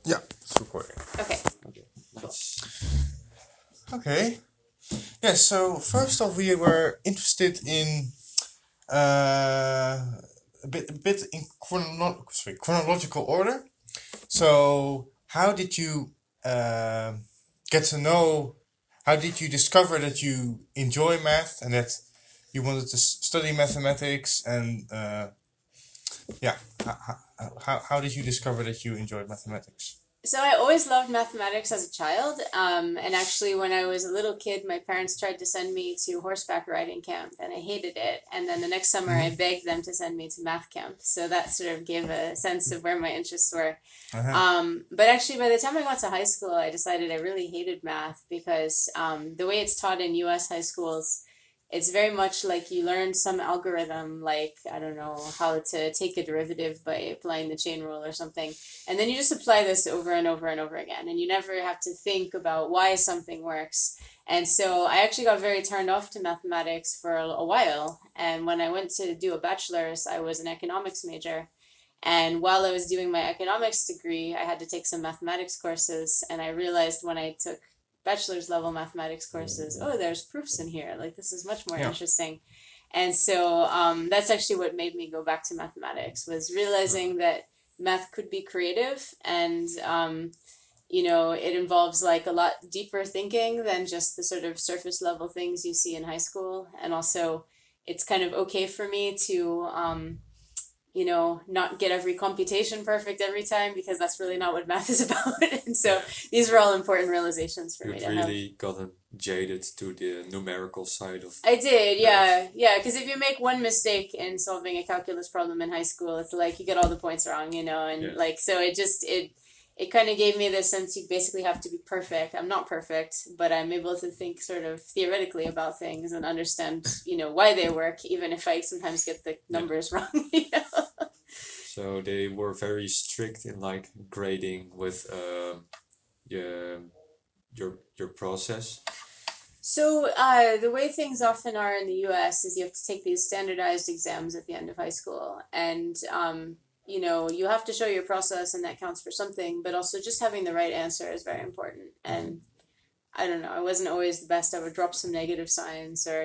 Yeah, it's recording. Okay. Okay, nice. Okay. Yeah, so first off, we were interested in uh, a bit in chronological order. So, how did you uh, get to know? How did you discover that you enjoy math and that you wanted to study mathematics? And yeah, how did you discover that you enjoyed mathematics? So I always loved mathematics as a child. And actually, when I was a little kid, my parents tried to send me to horseback riding camp, and I hated it. And then the next summer, I begged them to send me to math camp. So that sort of gave a sense of where my interests were. Uh-huh. But actually, by the time I got to high school, I decided I really hated math because the way it's taught in US high schools, it's very much like you learn some algorithm, like, I don't know, how to take a derivative by applying the chain rule or something. And then you just apply this over and over and over again. And you never have to think about why something works. And so I actually got very turned off to mathematics for a while. And when I went to do a bachelor's, I was an economics major. And while I was doing my economics degree, I had to take some mathematics courses. And I realized when I took bachelor's level mathematics courses, oh, there's proofs in here. Like, this is much more Yeah. interesting. And so that's actually what made me go back to mathematics, was realizing that math could be creative and it involves like a lot deeper thinking than just the sort of surface level things you see in high school. And also, it's kind of okay for me to not get every computation perfect every time, because that's really not what math is about. And so Yeah. these were all important realizations for me You'd to have. really gotten jaded to the numerical side of I did, math. yeah, because if you make one mistake in solving a calculus problem in high school, it's like you get all the points wrong, and Yeah. like, so it kind of gave me the sense you basically have to be perfect. I'm not perfect, but I'm able to think sort of theoretically about things and understand, why they work, even if I sometimes get the numbers wrong. So they were very strict in like grading with your your process. So the way things often are in the U.S. is you have to take these standardized exams at the end of high school, and you have to show your process, and that counts for something. But also, just having the right answer is very important. And I don't know, I wasn't always the best. I would drop some negative signs, or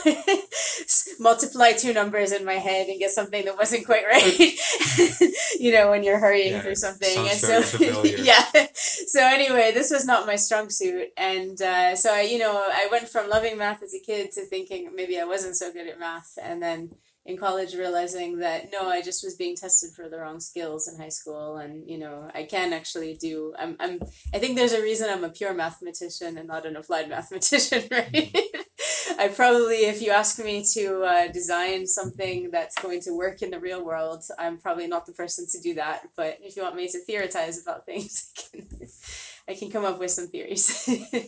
multiply two numbers in my head and get something that wasn't quite right. When you're hurrying Yeah, through something, sounds and so very familiar. yeah. So anyway, this was not my strong suit, and so I went from loving math as a kid to thinking maybe I wasn't so good at math, and then in college realizing that no, I just was being tested for the wrong skills in high school, and I can actually do. I think there's a reason I'm a pure mathematician and not an applied mathematician, right? I probably, if you ask me to design something that's going to work in the real world, I'm probably not the person to do that. But if you want me to theorize about things, I can come up with some theories.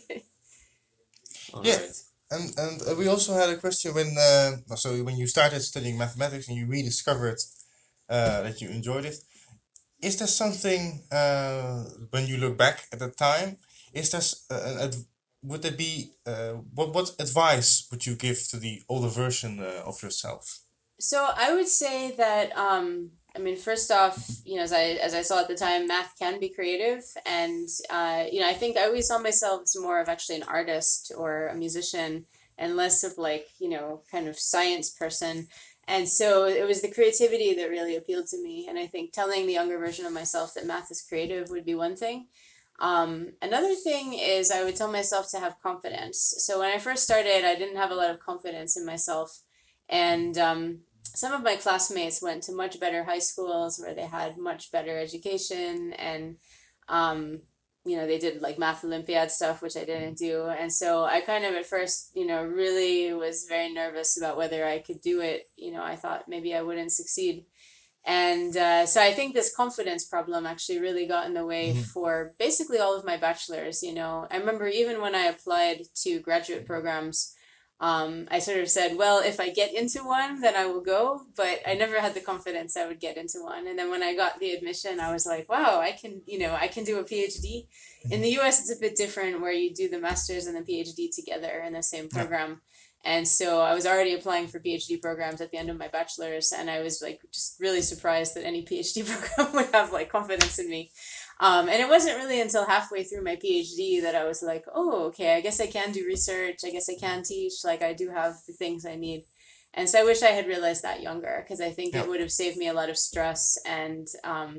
All Yeah, right. and we also had a question when you started studying mathematics and you rediscovered that you enjoyed it. Is there something when you look back at the time? Is there would there be what advice would you give to the older version of yourself? So I would say that I mean, first off, as I saw at the time, math can be creative, and I think I always saw myself as more of actually an artist or a musician, and less of like kind of science person. And so it was the creativity that really appealed to me, and I think telling the younger version of myself that math is creative would be one thing. Another thing is I would tell myself to have confidence. So when I first started, I didn't have a lot of confidence in myself, and some of my classmates went to much better high schools where they had much better education, and um, they did like math olympiad stuff, which I didn't do. And so I kind of at first really was very nervous about whether I could do it. I thought maybe I wouldn't succeed. And so I think this confidence problem actually really got in the way for basically all of my bachelors. I remember even when I applied to graduate programs, I sort of said, well, if I get into one, then I will go. But I never had the confidence I would get into one. And then when I got the admission, I was like, wow, I can do a PhD. In the US, it's a bit different where you do the master's and the PhD together in the same Yeah. program. And so I was already applying for PhD programs at the end of my bachelor's, and I was like just really surprised that any PhD program would have like confidence in me. And it wasn't really until halfway through my PhD that I was like, oh, okay, I guess I can do research. I guess I can teach. Like, I do have the things I need. And so I wish I had realized that younger, because I think Yeah. it would have saved me a lot of stress. And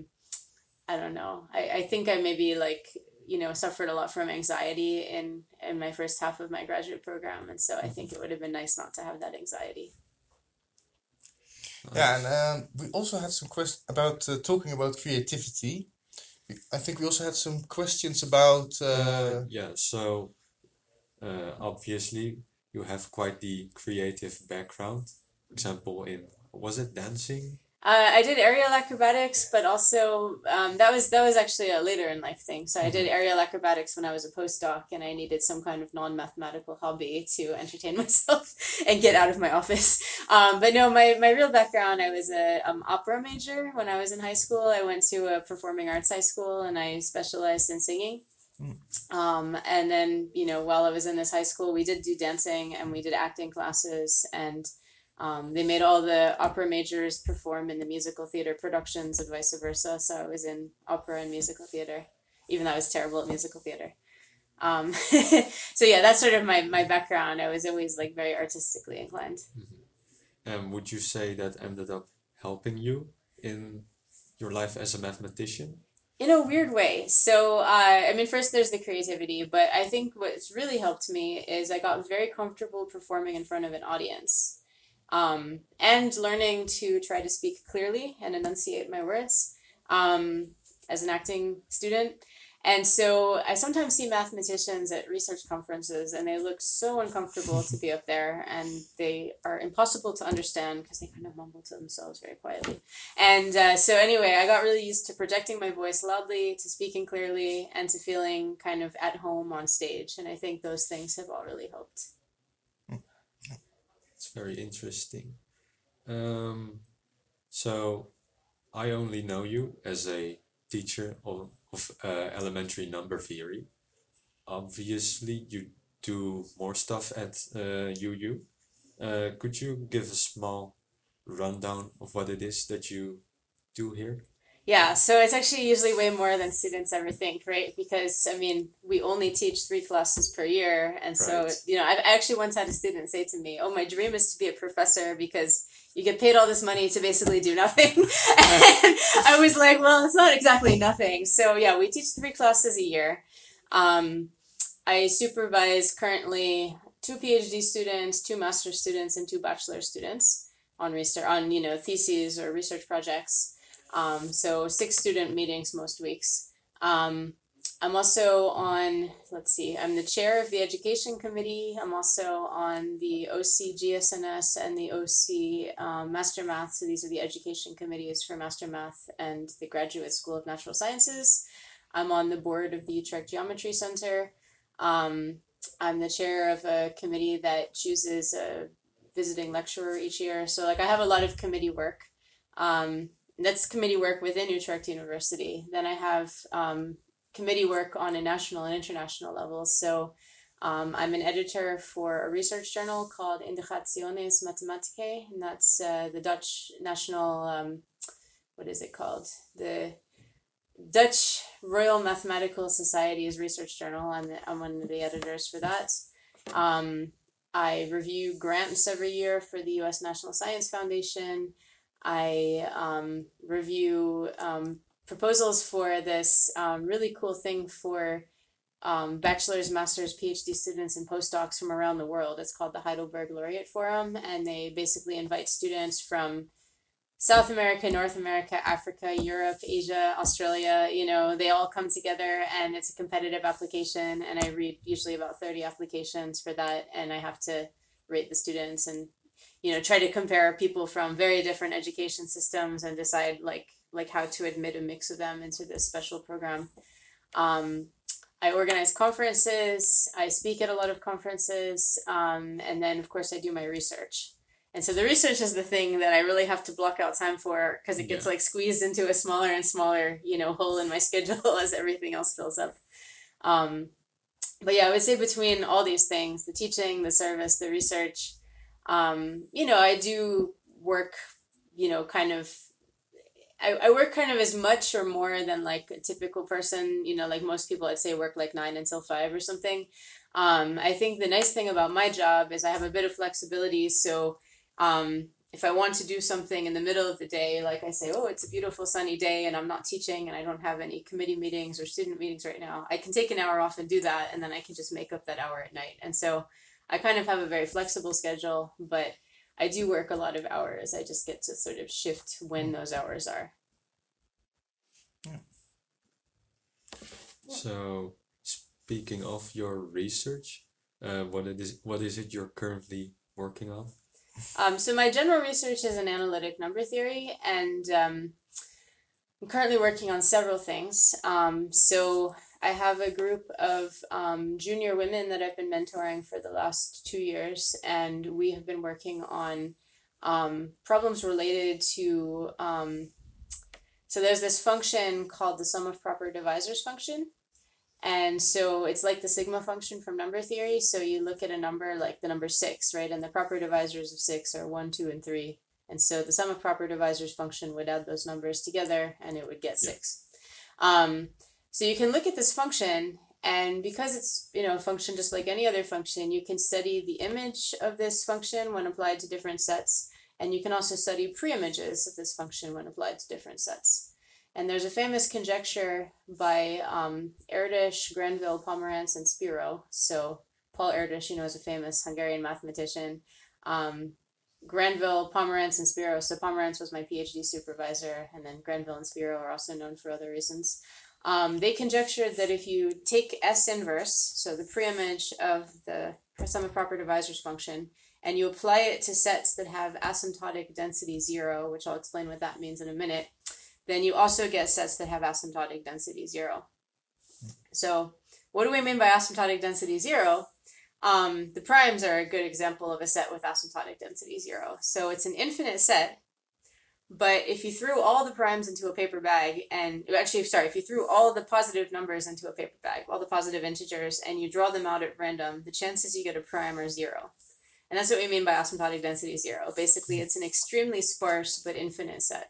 I don't know. I think I maybe like, suffered a lot from anxiety in my first half of my graduate program. And so I think it would have been nice not to have that anxiety. Yeah, Nice. and we also had some questions about talking about creativity. I think we also had some questions about. Yeah, so obviously you have quite the creative background. For example, in was it dancing? I did aerial acrobatics, but also that was actually a later in life thing. So I did Hmm. aerial acrobatics when I was a postdoc, and I needed some kind of non-mathematical hobby to entertain myself and get out of my office. But no, my real background, I was a opera major when I was in high school. I went to a performing arts high school, and I specialized in singing. Mm. And then, while I was in this high school, we did do dancing and we did acting classes, and they made all the opera majors perform in the musical theater productions and vice versa. So I was in opera and musical theater, even though I was terrible at musical theater. So yeah, that's sort of my background. I was always like very artistically inclined. Hmm. And would you say that ended up helping you in your life as a mathematician? In a weird way. So, I mean, first there's the creativity, but I think what's really helped me is I got very comfortable performing in front of an audience, and learning to try to speak clearly and enunciate my words, um, as an acting student. And so I sometimes see mathematicians at research conferences, and they look so uncomfortable to be up there, and they are impossible to understand because they kind of mumble to themselves very quietly. And so, anyway, I got really used to projecting my voice loudly, to speaking clearly, and to feeling kind of at home on stage. And I think those things have all really helped. It's very interesting. Um, so I only know you as a teacher of elementary number theory. Obviously, you do more stuff at UU. Could you give a small rundown of what it is that you do here? Yeah, so it's actually usually way more than students ever think, right? Because, I mean, we only teach 3 classes per year. And so, Right. I actually once had a student say to me, oh, my dream is to be a professor because you get paid all this money to basically do nothing. And I was like, well, it's not exactly nothing. So, yeah, we teach 3 classes a year. Um, I supervise currently 2 PhD students, 2 master students, and 2 bachelor students on research, on theses or research projects. So 6 student meetings most weeks. Um, I'm also on, let's see, I'm the chair of the education committee. I'm also on the OC GSNS and the OC Master Math. So these are the education committees for Master Math and the Graduate School of Natural Sciences. I'm on the board of the Utrecht Geometry Center. Um, I'm the chair of a committee that chooses a visiting lecturer each year. So like I have a lot of committee work. Um, that's committee work within Utrecht University. Then I have committee work on a national and international level. So I'm an editor for a research journal called Indagationes Mathematicae, and that's the Dutch national, what is it called? The Dutch Royal Mathematical Society's research journal. I'm one of the editors for that. Um, I review grants every year for the U.S. National Science Foundation. I review proposals for this really cool thing for bachelor's, master's, PhD students, and postdocs from around the world. It's called the Heidelberg Laureate Forum, and they basically invite students from South America, North America, Africa, Europe, Asia, Australia, they all come together, and it's a competitive application. And I read usually about 30 applications for that. And I have to rate the students and, try to compare people from very different education systems and decide like how to admit a mix of them into this special program. Um, I organize conferences. I speak at a lot of conferences. And then, of course, I do my research. And so the research is the thing that I really have to block out time for because it gets Yeah. like squeezed into a smaller and smaller, hole in my schedule as everything else fills up. Um, but yeah, I would say between all these things, the teaching, the service, the research, I do work, kind of. I work kind of as much or more than like a typical person, like most people I'd say work like 9 until 5 or something. I think the nice thing about my job is I have a bit of flexibility. So if I want to do something in the middle of the day, like I say, oh, it's a beautiful sunny day and I'm not teaching and I don't have any committee meetings or student meetings right now, I can take an hour off and do that. And then I can just make up that hour at night. And so I kind of have a very flexible schedule, but I do work a lot of hours. I just get to sort of shift when those hours are. Yeah. So, speaking of your research, what is it you're currently working on? So my general research is in analytic number theory, and I'm currently working on several things. So I have a group of junior women that I've been mentoring for the last 2 years, and we have been working on problems related to. So there's this function called the sum of proper divisors function. And so it's like the sigma function from number theory. So you look at a number like the number 6, right? And the proper divisors of 6 are 1, 2, and 3. And so the sum of proper divisors function would add those numbers together and it would get 6. So you can look at this function, and because it's a function just like any other function, you can study the image of this function when applied to different sets. And you can also study preimages of this function when applied to different sets. And there's a famous conjecture by Erdős, Granville, Pomerantz, and Spiro. So Paul Erdős, is a famous Hungarian mathematician. Granville, Pomerantz, and Spiro. So Pomerantz was my PhD supervisor, and then Granville and Spiro are also known for other reasons. They conjectured that if you take S inverse, so the preimage of the sum of proper divisors function, and you apply it to sets that have asymptotic density 0, which I'll explain what that means in a minute, then you also get sets that have asymptotic density 0. So what do we mean by asymptotic density 0? The primes are a good example of a set with asymptotic density 0. So it's an infinite set, but if you threw all the primes into a paper bag, if you threw all the positive numbers into a paper bag, all the positive integers, and you draw them out at random, the chances you get a prime are 0. And that's what we mean by asymptotic density 0. Basically, it's an extremely sparse but infinite set.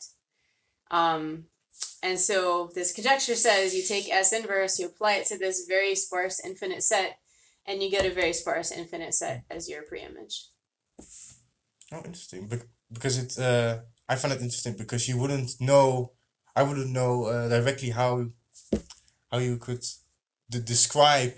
And so this conjecture says you take S inverse, you apply it to this very sparse infinite set, and you get a very sparse infinite set as your preimage. Oh, interesting. Because I find it interesting because I wouldn't know directly how you could describe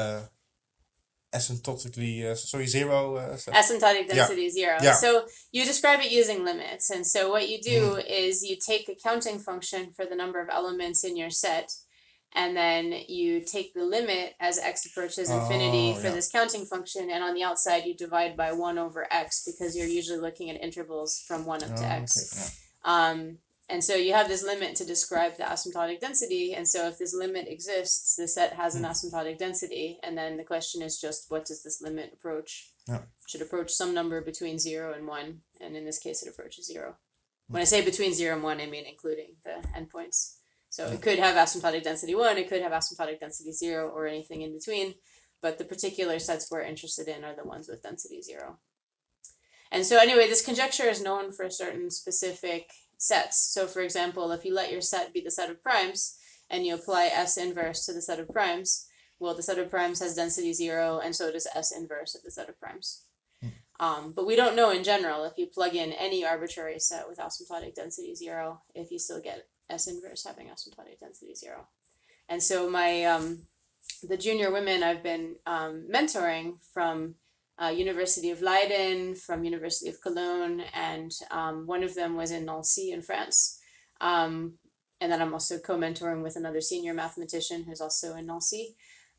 asymptotically, zero. Asymptotic density 0. Yeah. So you describe it using limits. And so what you do is you take a counting function for the number of elements in your set, and then you take the limit as x approaches infinity for this counting function, and on the outside you divide by 1 over x because you're usually looking at intervals from 1 up to x. Okay. And so you have this limit to describe the asymptotic density, and so if this limit exists, the set has an asymptotic density, and then the question is just what does this limit approach? Yeah. It should approach some number between 0 and 1, and in this case it approaches 0. When I say between 0 and 1, I mean including the endpoints. So it could have asymptotic density 1, it could have asymptotic density 0, or anything in between, but the particular sets we're interested in are the ones with density 0. And so anyway, this conjecture is known for certain specific sets. So for example, if you let your set be the set of primes, and you apply S inverse to the set of primes, well, the set of primes has density 0, and so does S inverse of the set of primes. But we don't know in general if you plug in any arbitrary set with asymptotic density 0, if you still get S inverse having asymptotic density 0. And so the junior women I've been mentoring from University of Leiden, from University of Cologne, and one of them was in Nancy in France. And then I'm also co-mentoring with another senior mathematician who's also in Nancy.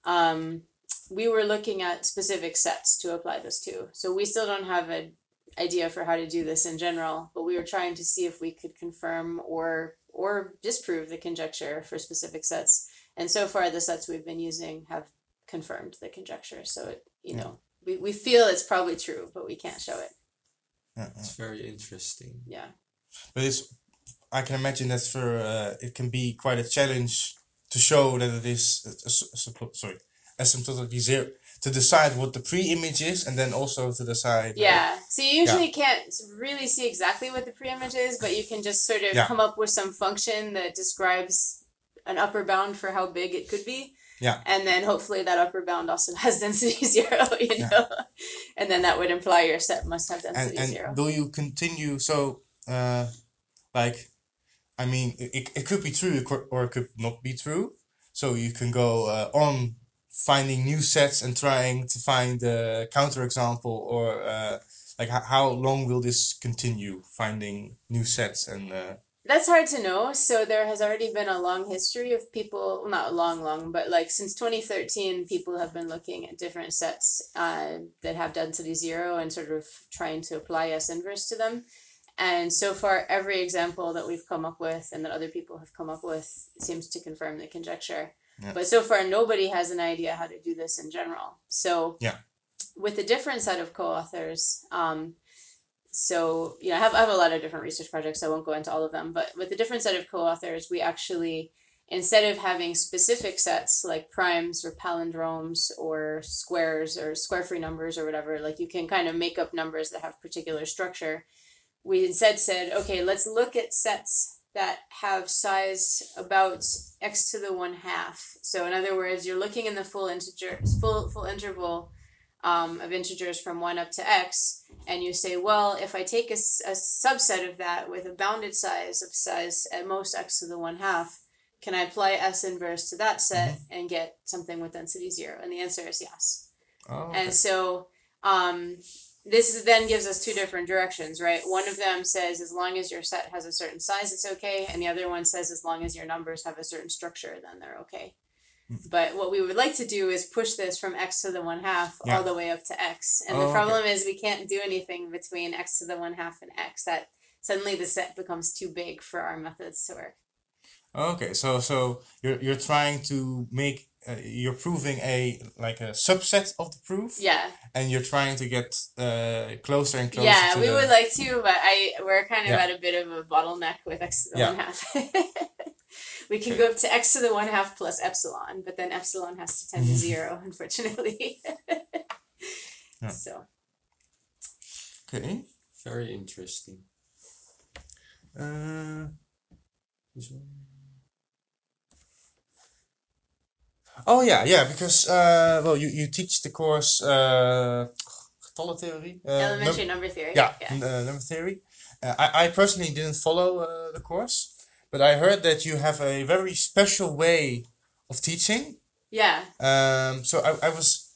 We were looking at specific sets to apply this to. So we still don't have an idea for how to do this in general, but we were trying to see if we could confirm or disprove the conjecture for specific sets. And so far, the sets we've been using have confirmed the conjecture. So we feel it's probably true, but we can't show it. It's very interesting. Yeah. But I can imagine that it can be quite a challenge to show that it is asymptotically 0, to decide what the pre-image is, and then also to decide. Yeah. So you usually can't really see exactly what the preimage is, but you can just sort of Yeah. come up with some function that describes an upper bound for how big it could be. Yeah. And then hopefully that upper bound also has density 0, you Yeah. know? And then that would imply your set must have density And 0. will you continue? So, like, I mean, it could be true or it could not be true. So you can go on finding new sets and trying to find a counterexample, or like how long will this continue, finding new sets and. That's hard to know. So there has already been a long history of people, well, not long, but like since 2013, people have been looking at different sets that have density 0 and sort of trying to apply S inverse to them. And so far, every example that we've come up with and that other people have come up with seems to confirm the conjecture. Yeah. But so far, nobody has an idea how to do this in general. So Yeah. with a different set of co-authors, so, I have a lot of different research projects. So I won't go into all of them. But with a different set of co-authors, we actually, instead of having specific sets like primes or palindromes or squares or square-free numbers or whatever, like you can kind of make up numbers that have particular structure. We instead said, okay, let's look at sets that have size about x to the 1/2. So in other words, you're looking in the full interval of integers from 1 up to x, and you say, well, if I take a subset of that with a bounded size at most x to the 1/2, can I apply S inverse to that set and get something with density 0? And the answer is yes. Oh, okay. And so this then gives us two different directions, right? One of them says as long as your set has a certain size, it's okay. And the other one says as long as your numbers have a certain structure, then they're okay. But what we would like to do is push this from x to the 1/2 all the way up to x. And the problem is we can't do anything between x to the 1/2 and x. That suddenly the set becomes too big for our methods to work. Okay, so you're trying to make you're proving a subset of the proof. Yeah. And you're trying to get closer and closer. Yeah, to we would like to, but we're kind of Yeah. at a bit of a bottleneck with x to the Yeah. 1/2. We can go up to x to the 1/2 plus epsilon, but then epsilon has to tend to 0, unfortunately. Yeah. So. Okay. Very interesting. This one. Oh yeah, because well, you teach the course getallentheorie. Elementary number theory. Yeah. Number theory. I personally didn't follow the course, but I heard that you have a very special way of teaching. Yeah. So I was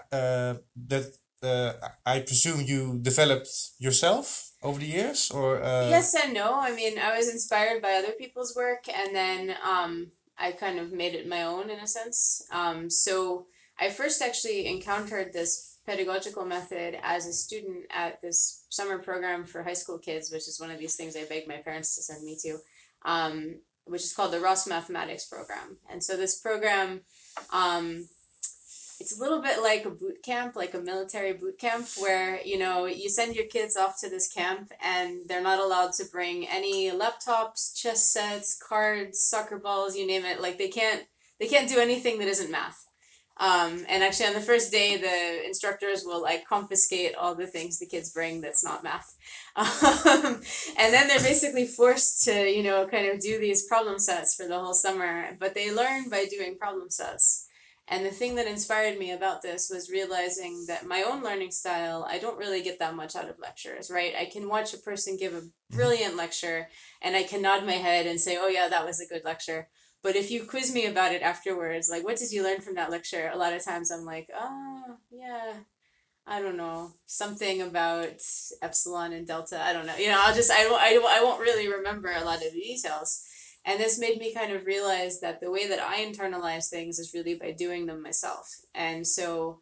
I presume you developed yourself over the years, or Yes and no. I mean, I was inspired by other people's work, and then I kind of made it my own in a sense. So I first actually encountered this pedagogical method as a student at this summer program for high school kids, which is one of these things I begged my parents to send me to, which is called the Ross Mathematics Program. And so this program, it's a little bit like a boot camp, like a military boot camp, where, you send your kids off to this camp and they're not allowed to bring any laptops, chess sets, cards, soccer balls, you name it. Like they can't do anything that isn't math. And actually on the first day, the instructors will confiscate all the things the kids bring that's not math. And then they're basically forced to, kind of do these problem sets for the whole summer, but they learn by doing problem sets. And the thing that inspired me about this was realizing that my own learning style, I don't really get that much out of lectures, right? I can watch a person give a brilliant lecture and I can nod my head and say, oh yeah, that was a good lecture. But if you quiz me about it afterwards, like, what did you learn from that lecture? A lot of times I'm like, oh, yeah, I don't know, something about epsilon and delta. I don't know. I won't really remember a lot of the details. And this made me kind of realize that the way that I internalize things is really by doing them myself. And so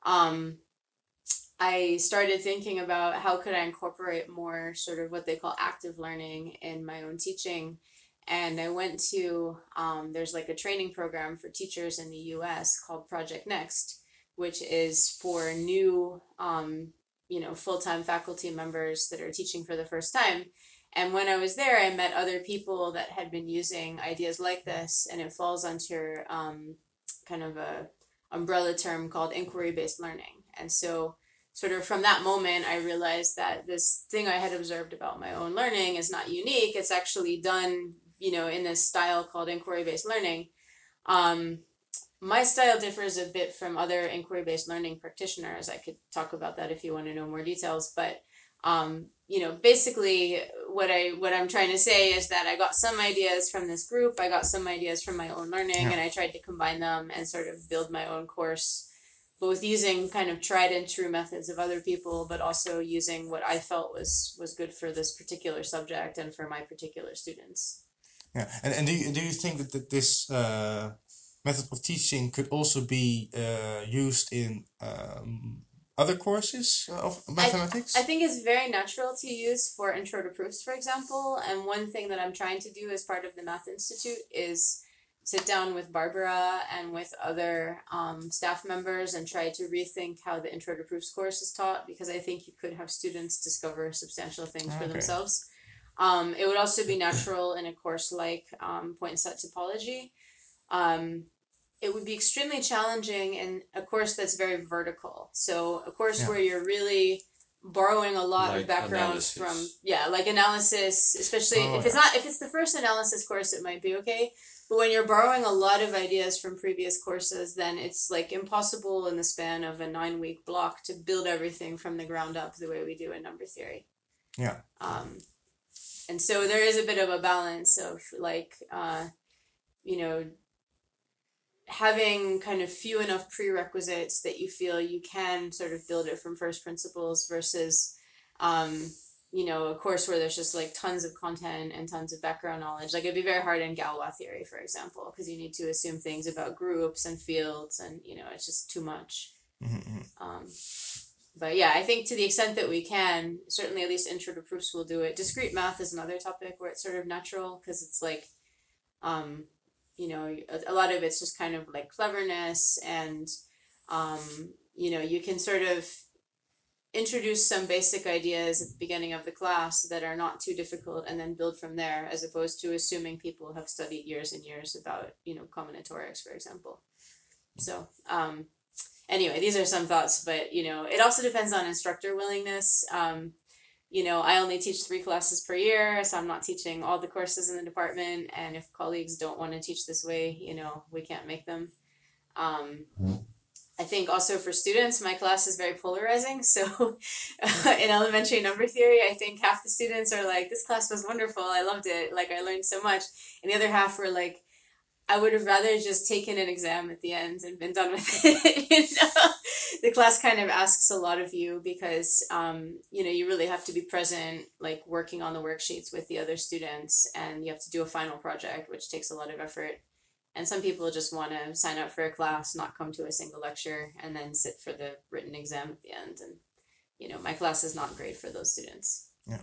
I started thinking about how could I incorporate more sort of what they call active learning in my own teaching. And I went to, there's a training program for teachers in the US called Project Next, which is for new, full-time faculty members that are teaching for the first time. And when I was there, I met other people that had been using ideas like this, and it falls under kind of a umbrella term called inquiry-based learning. And so sort of from that moment, I realized that this thing I had observed about my own learning is not unique. It's actually done, in this style called inquiry-based learning. My style differs a bit from other inquiry-based learning practitioners. I could talk about that if you want to know more details, but basically what I'm trying to say is that I got some ideas from this group, I got some ideas from my own learning, and I tried to combine them and sort of build my own course, both using kind of tried and true methods of other people, but also using what I felt was good for this particular subject and for my particular students. Yeah, and do you think that this method of teaching could also be used in other courses of mathematics? I think it's very natural to use for intro to proofs, for example. And one thing that I'm trying to do as part of the Math Institute is sit down with Barbara and with other staff members and try to rethink how the intro to proofs course is taught, because I think you could have students discover substantial things for themselves. It would also be natural in a course like point set topology. It would be extremely challenging in a course that's very vertical. So a course where you're really borrowing a lot of background from like analysis, especially if it's the first analysis course, it might be okay. But when you're borrowing a lot of ideas from previous courses, then it's like impossible in the span of a 9-week block to build everything from the ground up the way we do in number theory. Yeah. And so there is a bit of a balance of having kind of few enough prerequisites that you feel you can sort of build it from first principles versus, a course where there's just like tons of content and tons of background knowledge. Like it'd be very hard in Galois theory, for example, because you need to assume things about groups and fields and, it's just too much. Mm-hmm. But yeah, I think to the extent that we can, certainly at least intro to proofs will do it. Discrete math is another topic where it's sort of natural because it's like, a lot of it's just kind of like cleverness and, you can sort of introduce some basic ideas at the beginning of the class that are not too difficult and then build from there, as opposed to assuming people have studied years and years about, combinatorics, for example. So, anyway, these are some thoughts, but, it also depends on instructor willingness. I only teach 3 classes per year, so I'm not teaching all the courses in the department. And if colleagues don't want to teach this way, we can't make them. I think also for students, my class is very polarizing. So in elementary number theory, I think half the students are like, this class was wonderful. I loved it. Like, I learned so much. And the other half were like, I would have rather just taken an exam at the end and been done with it. The class kind of asks a lot of you because, you really have to be present, like working on the worksheets with the other students, and you have to do a final project, which takes a lot of effort. And some people just want to sign up for a class, not come to a single lecture, and then sit for the written exam at the end. And, my class is not great for those students. Yeah.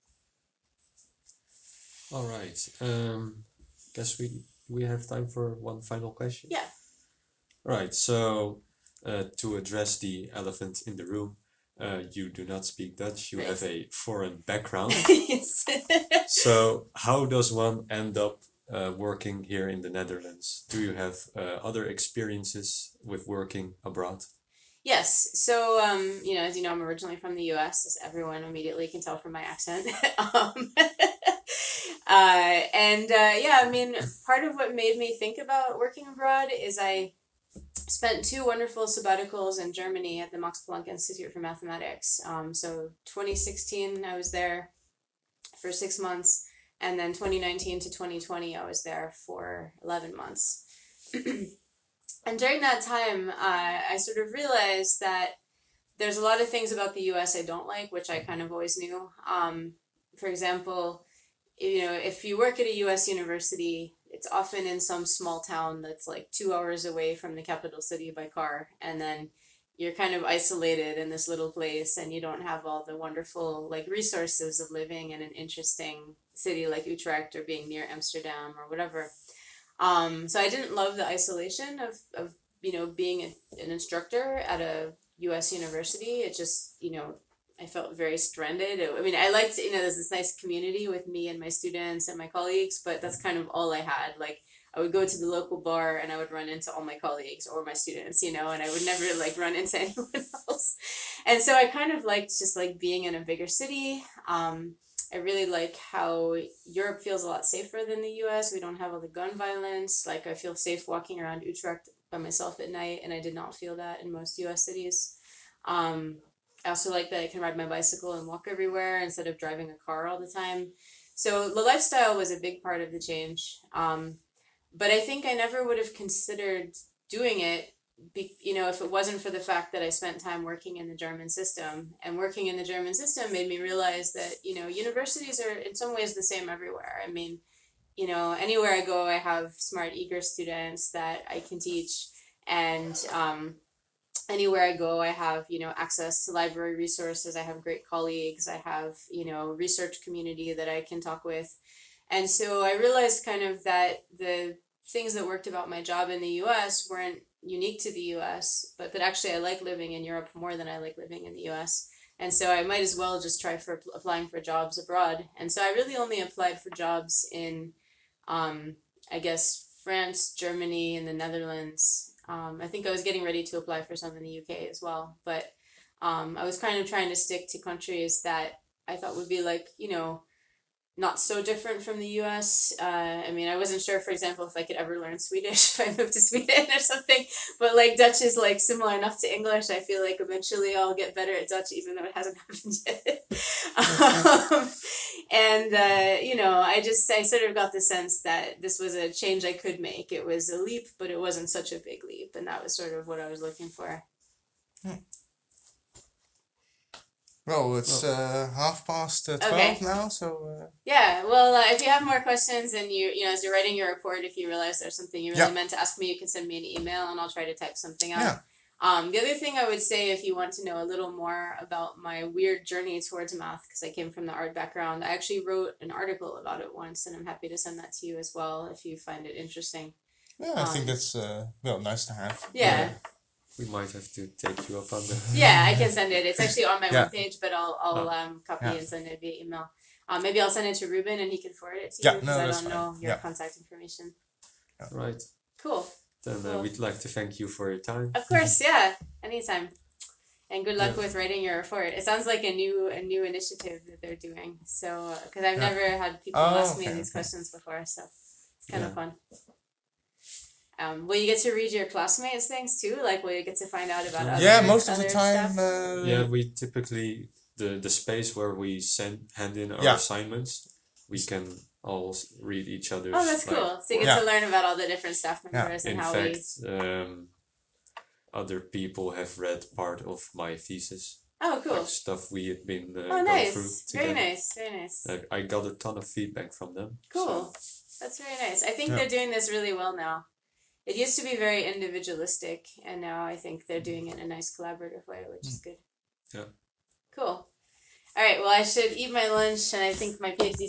All right. Guess we have time for one final question. Yeah. Right. So, to address the elephant in the room, you do not speak Dutch. You have a foreign background. Yes. So, how does one end up working here in the Netherlands? Do you have other experiences with working abroad? Yes. So, as you know, I'm originally from the U.S., as everyone immediately can tell from my accent. Part of what made me think about working abroad is I spent 2 wonderful sabbaticals in Germany at the Max Planck Institute for Mathematics. So 2016, I was there for 6 months, and then 2019 to 2020, I was there for 11 months. And during that time, I sort of realized that there's a lot of things about the U.S. I don't like, which I kind of always knew. For example, if you work at a U.S. university, it's often in some small town that's like 2 hours away from the capital city by car. And then you're kind of isolated in this little place and you don't have all the wonderful like resources of living in an interesting city like Utrecht or being near Amsterdam or whatever. So I didn't love the isolation of being an instructor at a U.S. university. It just, I felt very stranded. I liked, there's this nice community with me and my students and my colleagues, but that's kind of all I had. Like, I would go to the local bar and I would run into all my colleagues or my students, and I would never like run into anyone else. And so I kind of liked just like being in a bigger city. I really like how Europe feels a lot safer than the US. We don't have all the gun violence. Like, I feel safe walking around Utrecht by myself at night, and I did not feel that in most US cities. Um, I also like that I can ride my bicycle and walk everywhere instead of driving a car all the time. So the lifestyle was a big part of the change. But I think I never would have considered doing it, if it wasn't for the fact that I spent time working in the German system. And working in the German system made me realize that, universities are in some ways the same everywhere. I mean, anywhere I go, I have smart, eager students that I can teach. And anywhere I go, I have, access to library resources. I have great colleagues. I have, research community that I can talk with. And so I realized kind of that the things that worked about my job in the US weren't unique to the US, but that actually I like living in Europe more than I like living in the US. And so I might as well just try for applying for jobs abroad. And so I really only applied for jobs in, I guess, France, Germany, and the Netherlands. I think I was getting ready to apply for some in the UK as well. But I was kind of trying to stick to countries that I thought would be like, not so different from the US. I mean, I wasn't sure, for example, if I could ever learn Swedish if I moved to Sweden or something. But like Dutch is like similar enough to English. I feel like eventually I'll get better at Dutch, even though it hasn't happened yet. And I sort of got the sense that this was a change I could make. It was a leap, but it wasn't such a big leap, and that was sort of what I was looking for. Well, it's 12:30 Okay. now, so Yeah, well, if you have more questions and as you're writing your report, if you realize there's something you really meant to ask me, you can send me an email and I'll try to type something out. yeah. The other thing I would say, if you want to know a little more about my weird journey towards math, because I came from the art background, I actually wrote an article about it once, and I'm happy to send that to you as well if you find it interesting. Yeah, I think that's nice to have. Yeah. We might have to take you up on that. Yeah, I can send it. It's actually on my Yeah. webpage, but I'll copy Yeah. and send it via email. Maybe I'll send it to Ruben and he can forward it to Yeah, you because no, I that's don't fine. know your Yeah. contact information. Right. Cool. Then Cool. we'd like to thank you for your time. Of course, yeah. Anytime. And good luck Yeah. with writing your report. It sounds like a new initiative that they're doing. So, because I've never had people ask me these questions before, so it's kind of fun. Will you get to read your classmates' things too? Like, will you get to find out about other most of the other time. stuff? Yeah, we typically the space where we hand in our assignments, we can all read each other's. Oh, that's cool. So you get to learn about all the different staff members and in how fact, other people have read part of my thesis. Oh, cool. Like stuff we had been oh, going nice. through Very together. nice. Very nice. I got a ton of feedback from them. Cool. That's very nice. I think they're doing this really well now. It used to be very individualistic, and now I think they're doing it in a nice collaborative way, which is good. Yeah. Cool. All right, well, I should eat my lunch, and I think my PhD